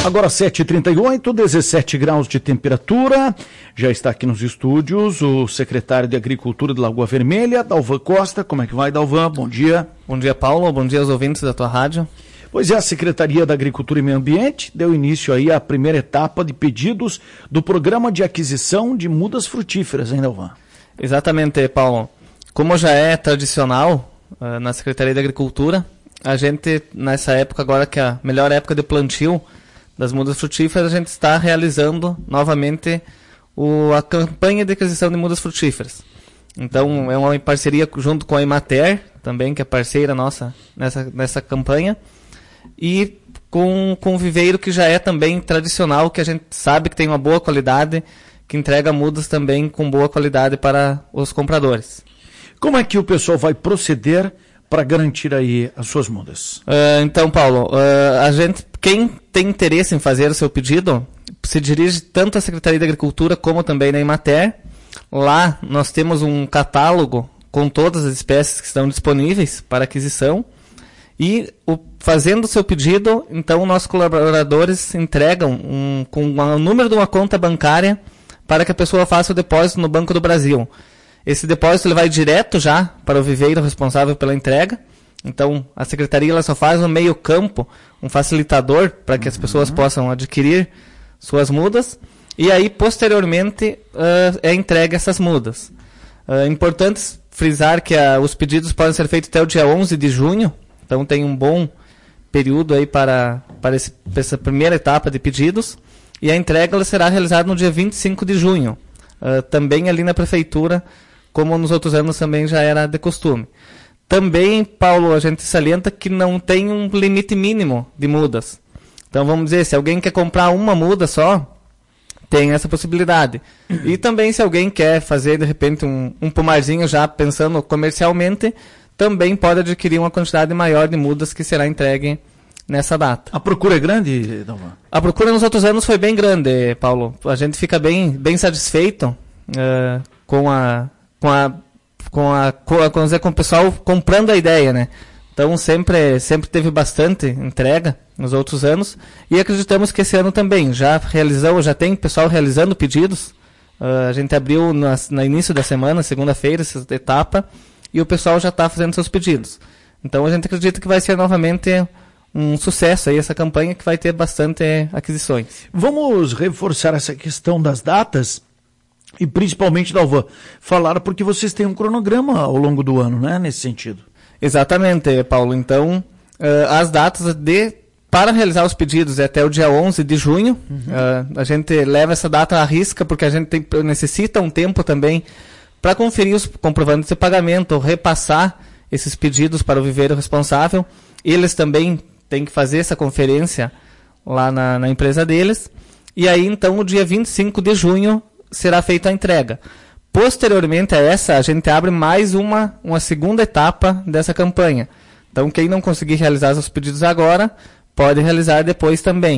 Agora 7h38, 17 graus de temperatura. Já está aqui nos estúdios o secretário de Agricultura de Lagoa Vermelha, Dalvan Costa. Como é que vai, Dalvan? Bom dia. Bom dia, Paulo. Bom dia aos ouvintes da tua rádio. Pois é, a Secretaria da Agricultura e Meio Ambiente deu início aí à primeira etapa de pedidos do Programa de Aquisição de Mudas Frutíferas, hein, Dalvan? Exatamente, Paulo. Como já é tradicional na Secretaria da Agricultura, a gente, nessa época agora que é a melhor época de plantio das mudas frutíferas, a gente está realizando novamente a campanha de aquisição de mudas frutíferas. Então, é uma parceria junto com a Emater, também, que é parceira nossa nessa campanha, e com o viveiro que já é também tradicional, que a gente sabe que tem uma boa qualidade, que entrega mudas também com boa qualidade para os compradores. Como é que o pessoal vai proceder para garantir aí as suas mudas? Então, Paulo, quem tem interesse em fazer o seu pedido, se dirige tanto à Secretaria da Agricultura como também na Emater. Lá nós temos um catálogo com todas as espécies que estão disponíveis para aquisição. E fazendo o seu pedido, então nossos colaboradores entregam com o número de uma conta bancária para que a pessoa faça o depósito no Banco do Brasil. Esse depósito ele vai direto já para o viveiro responsável pela entrega. Então, a Secretaria ela só faz no meio campo um facilitador para que as pessoas possam adquirir suas mudas. E aí, posteriormente, é entregue essas mudas. É importante frisar que os pedidos podem ser feitos até o dia 11 de junho. Então, tem um bom período aí para essa primeira etapa de pedidos. E a entrega ela será realizada no dia 25 de junho. Também ali na Prefeitura, como nos outros anos também já era de costume. Também, Paulo, a gente salienta que não tem um limite mínimo de mudas. Então, vamos dizer, se alguém quer comprar uma muda só, tem essa possibilidade. E também, se alguém quer fazer, de repente, um pomarzinho já pensando comercialmente, também pode adquirir uma quantidade maior de mudas que será entregue nessa data. A procura é grande, Dalvan? A procura nos outros anos foi bem grande, Paulo. A gente fica bem satisfeito com o pessoal comprando a ideia, né? Então sempre teve bastante entrega nos outros anos e acreditamos que esse ano também já tem pessoal realizando pedidos. A gente abriu no início da semana, segunda-feira, essa etapa, e o pessoal já está fazendo seus pedidos. Então a gente acredita que vai ser novamente um sucesso aí essa campanha, que vai ter bastante aquisições. Vamos reforçar essa questão das datas e principalmente, Dalvan, falar porque vocês têm um cronograma ao longo do ano, né, nesse sentido. Exatamente, Paulo. Então, as datas para realizar os pedidos é até o dia 11 de junho. A gente leva essa data à risca porque a gente necessita um tempo também para conferir os comprovantes de pagamento, repassar esses pedidos para o viveiro responsável. Eles também têm que fazer essa conferência lá na empresa deles. E aí, então, o dia 25 de junho será feita a entrega. Posteriormente a essa, a gente abre mais uma segunda etapa dessa campanha. Então, quem não conseguir realizar os pedidos agora, pode realizar depois também.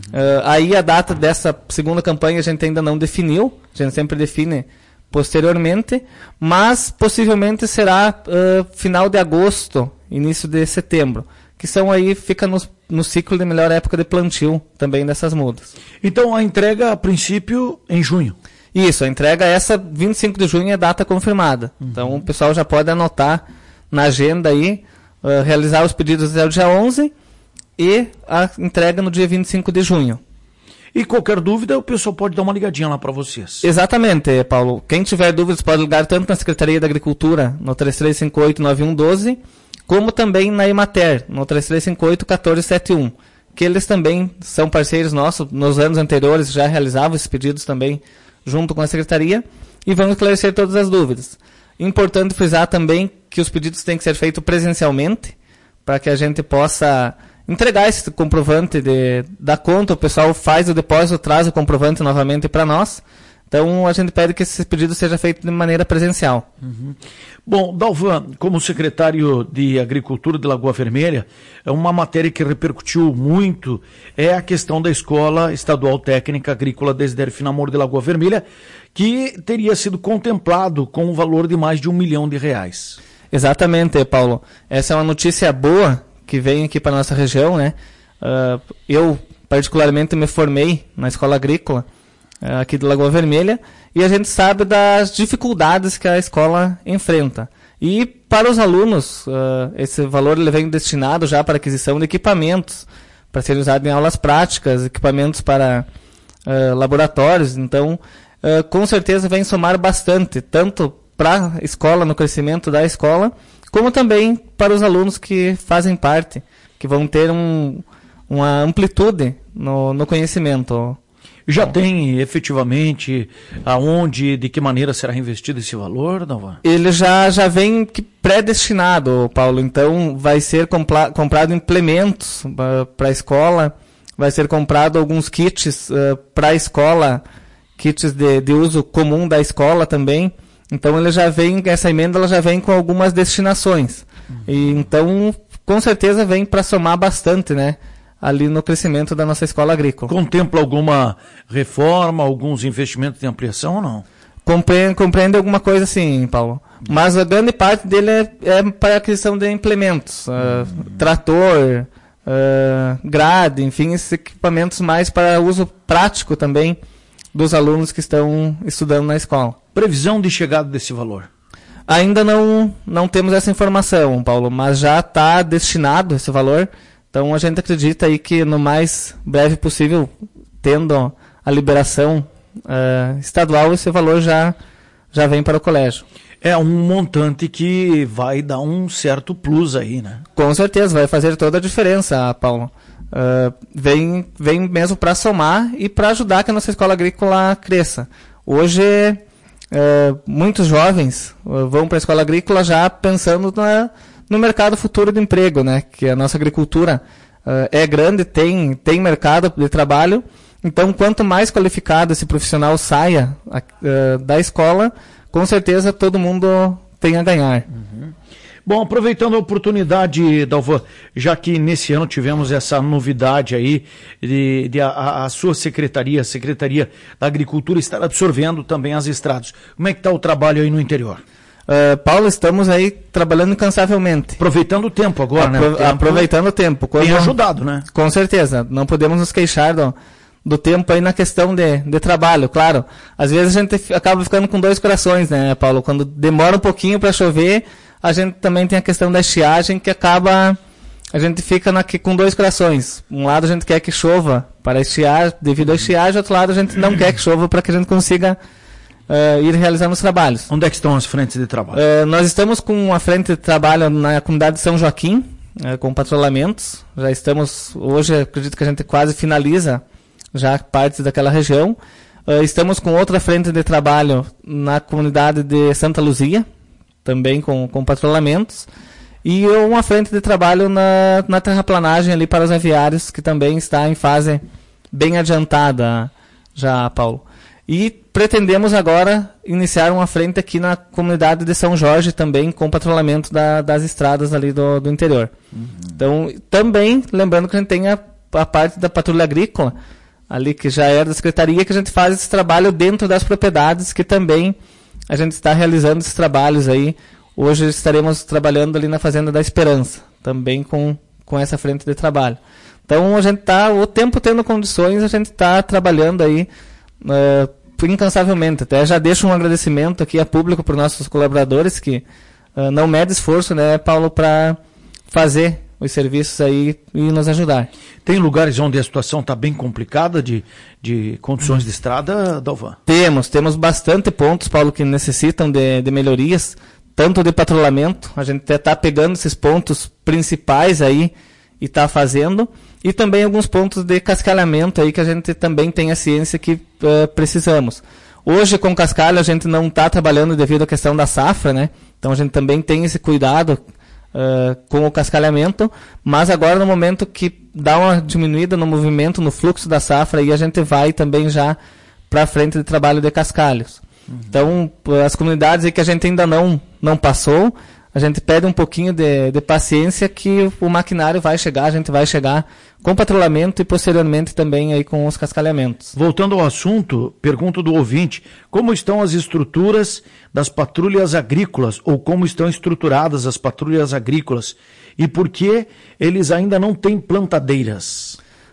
Aí a data dessa segunda campanha a gente ainda não definiu, a gente sempre define posteriormente, mas possivelmente será final de agosto, início de setembro, que fica no ciclo de melhor época de plantio também dessas mudas. Então a entrega, a princípio, em junho. Isso, a entrega essa 25 de junho é data confirmada. Então o pessoal já pode anotar na agenda aí, realizar os pedidos até o dia 11 e a entrega no dia 25 de junho. E qualquer dúvida, o pessoal pode dar uma ligadinha lá para vocês. Exatamente, Paulo. Quem tiver dúvidas pode ligar tanto na Secretaria da Agricultura, no 3358-9112, como também na Emater, no 3358-1471. Que eles também são parceiros nossos, nos anos anteriores já realizavam esses pedidos também junto com a Secretaria, e vão esclarecer todas as dúvidas. Importante frisar também que os pedidos têm que ser feitos presencialmente, para que a gente possa entregar esse comprovante da conta, o pessoal faz o depósito, traz o comprovante novamente para nós. Então, a gente pede que esse pedido seja feito de maneira presencial. Bom, Dalvan, como secretário de Agricultura de Lagoa Vermelha, uma matéria que repercutiu muito é a questão da Escola Estadual Técnica Agrícola Desidério Finamor de Lagoa Vermelha, que teria sido contemplado com um valor de mais de R$1 milhão. Exatamente, Paulo. Essa é uma notícia boa que vem aqui para a nossa região, né? Eu particularmente me formei na escola agrícola aqui de Lagoa Vermelha, e a gente sabe das dificuldades que a escola enfrenta. E para os alunos, esse valor ele vem destinado já para aquisição de equipamentos, para serem usados em aulas práticas, equipamentos para laboratórios. Então, com certeza vem somar bastante, tanto para a escola, no crescimento da escola, como também para os alunos que fazem parte, que vão ter uma amplitude no conhecimento. Já tem efetivamente aonde, de que maneira será investido esse valor, Dalvan? Ele já vem pré-destinado, Paulo. Então vai ser comprado implementos para a escola, vai ser comprado alguns kits para a escola, kits de uso comum da escola também. Então ele já vem, essa emenda ela já vem com algumas destinações. E então com certeza vem para somar bastante, né? Ali no crescimento da nossa escola agrícola. Contempla alguma reforma, alguns investimentos de ampliação ou não? Compreende alguma coisa sim, Paulo. Mas a grande parte dele é para a aquisição de implementos. Trator, grade, enfim, esses equipamentos mais para uso prático também dos alunos que estão estudando na escola. Previsão de chegada desse valor? Ainda não temos essa informação, Paulo, mas já está destinado esse valor. Então a gente acredita aí que no mais breve possível, tendo a liberação estadual, esse valor já vem para o colégio. É um montante que vai dar um certo plus aí, né? Com certeza, vai fazer toda a diferença, Paulo. Vem mesmo para somar e para ajudar que a nossa escola agrícola cresça. Hoje, muitos jovens vão para a escola agrícola já pensando no mercado futuro de emprego, né? Que a nossa agricultura é grande, tem mercado de trabalho. Então, quanto mais qualificado esse profissional saia da escola, com certeza todo mundo tem a ganhar. Uhum. Bom, aproveitando a oportunidade, Dalvan, já que nesse ano tivemos essa novidade aí de a sua secretaria, a Secretaria da Agricultura, estar absorvendo também as estradas. Como é que está o trabalho aí no interior? Paulo, estamos aí trabalhando incansavelmente. Aproveitando o tempo agora, né? Aproveitando o tempo. Tem ajudado, né? Com certeza. Não podemos nos queixar do tempo aí na questão de trabalho, claro. Às vezes a gente acaba ficando com dois corações, né, Paulo? Quando demora um pouquinho para chover, a gente também tem a questão da estiagem, que acaba... A gente fica com dois corações. Um lado a gente quer que chova para estiar, devido à estiagem, outro lado a gente não quer que chova para que a gente consiga ir realizando os trabalhos. Onde é que estão as frentes de trabalho? Nós estamos com uma frente de trabalho na comunidade de São Joaquim, com patrulhamentos. Já estamos, hoje acredito que a gente quase finaliza já partes daquela região. Estamos com outra frente de trabalho na comunidade de Santa Luzia, também com patrulhamentos. E uma frente de trabalho na terraplanagem ali para os aviários, que também está em fase bem adiantada já, Paulo. E pretendemos agora iniciar uma frente aqui na comunidade de São Jorge também, com patrulhamento das estradas ali do interior. Uhum. Então, também, lembrando que a gente tem a parte da patrulha agrícola, ali que já era da secretaria, que a gente faz esse trabalho dentro das propriedades, que também a gente está realizando esses trabalhos aí. Hoje estaremos trabalhando ali na Fazenda da Esperança, também com essa frente de trabalho. Então, a gente está, o tempo tendo condições, a gente está trabalhando aí incansavelmente. Até já deixo um agradecimento aqui a público para os nossos colaboradores, que não mede esforço, né, Paulo, para fazer os serviços aí e nos ajudar. Tem lugares onde a situação está bem complicada de condições de estrada, Dalvan? Temos bastante pontos, Paulo, que necessitam de melhorias, tanto de patrulhamento, a gente está pegando esses pontos principais aí e está fazendo, e também alguns pontos de cascalhamento aí que a gente também tem a ciência que precisamos. Hoje, com cascalho, a gente não está trabalhando devido à questão da safra, né? Então a gente também tem esse cuidado com o cascalhamento, mas agora no momento que dá uma diminuída no movimento, no fluxo da safra, aí a gente vai também já para a frente de trabalho de cascalhos. Uhum. Então, as comunidades aí que a gente ainda não passou, a gente pede um pouquinho de paciência, que o maquinário vai chegar, a gente vai chegar com patrulhamento e posteriormente também aí com os cascalhamentos. Voltando ao assunto, pergunto do ouvinte, como estão as estruturas das patrulhas agrícolas, ou como estão estruturadas as patrulhas agrícolas, e por que eles ainda não têm plantadeiras?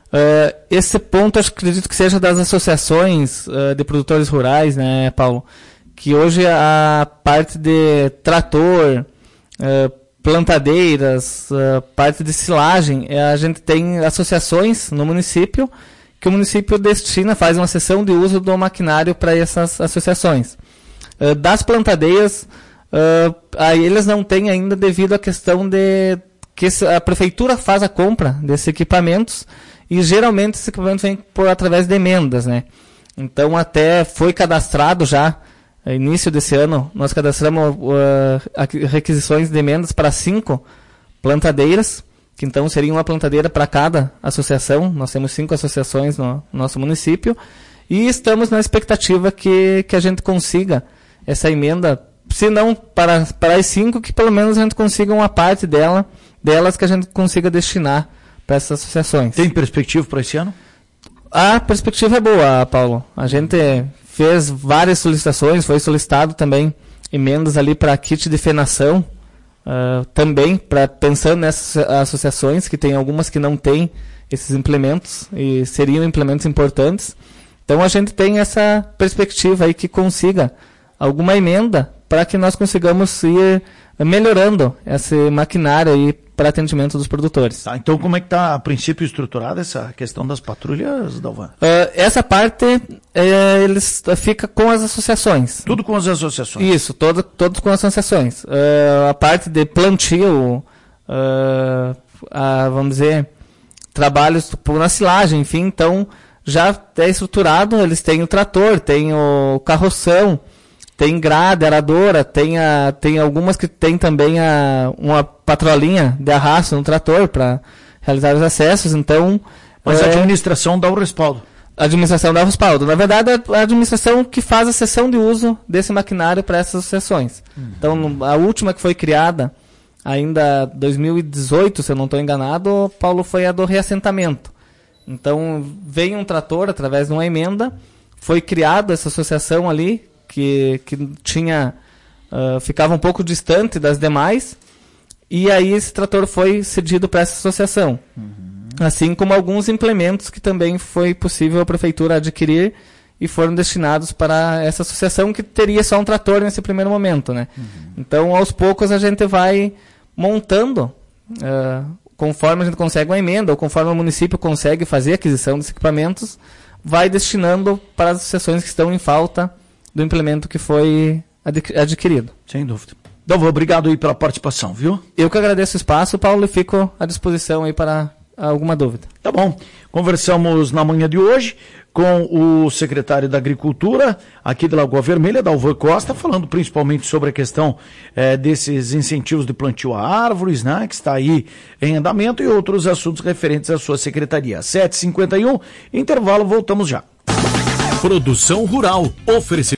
Esse ponto, acho que acredito que seja das associações de produtores rurais, né, Paulo? Que hoje a parte de trator, plantadeiras, parte de silagem, a gente tem associações no município, que o município destina, faz uma sessão de uso do maquinário para essas associações. Das plantadeiras, aí eles não têm ainda devido à questão de que a prefeitura faz a compra desses equipamentos e geralmente esses equipamentos vêm através de emendas, né? Então até foi cadastrado já, início desse ano, nós cadastramos requisições de emendas para 5 plantadeiras, que então seria uma plantadeira para cada associação. Nós temos 5 associações no nosso município e estamos na expectativa que a gente consiga essa emenda, se não para as 5, que pelo menos a gente consiga uma parte delas que a gente consiga destinar para essas associações. Tem perspectiva para esse ano? A perspectiva é boa, Paulo. A gente fez várias solicitações, foi solicitado também emendas ali para kit de fenação, também pensando nessas associações, que tem algumas que não têm esses implementos, e seriam implementos importantes. Então a gente tem essa perspectiva aí que consiga alguma emenda para que nós consigamos ir melhorando esse maquinário aí para atendimento dos produtores. Tá, então como é que está a princípio estruturada essa questão das patrulhas, Dalvan? Essa parte eles fica com as associações. Tudo com as associações? Isso, todos com as associações. A parte de plantio, vamos dizer, trabalhos na silagem, enfim, então já é estruturado, eles têm o trator, tem o carroção, tem grade, aradora, tem algumas que tem também uma patrolinha de arrasto no trator para realizar os acessos, então... Mas a administração dá o respaldo. A administração dá o respaldo. Na verdade, a administração que faz a sessão de uso desse maquinário para essas associações. Então, a última que foi criada, ainda em 2018, se eu não estou enganado, Paulo, foi a do reassentamento. Então, veio um trator através de uma emenda, foi criada essa associação ali, que tinha ficava um pouco distante das demais, e aí esse trator foi cedido para essa associação. Assim como alguns implementos que também foi possível a prefeitura adquirir e foram destinados para essa associação, que teria só um trator nesse primeiro momento, né? Então, aos poucos, a gente vai montando, conforme a gente consegue uma emenda, ou conforme o município consegue fazer a aquisição desses equipamentos, vai destinando para as associações que estão em falta do implemento que foi adquirido. Sem dúvida. Dalvan, obrigado aí pela participação, viu? Eu que agradeço o espaço, Paulo, e fico à disposição aí para alguma dúvida. Tá bom. Conversamos na manhã de hoje com o secretário da Agricultura aqui de Lagoa Vermelha, Dalvan Costa, falando principalmente sobre a questão desses incentivos de plantio a árvores, né, que está aí em andamento, e outros assuntos referentes à sua secretaria. 7h51, intervalo, voltamos já. Produção Rural, oferecimento.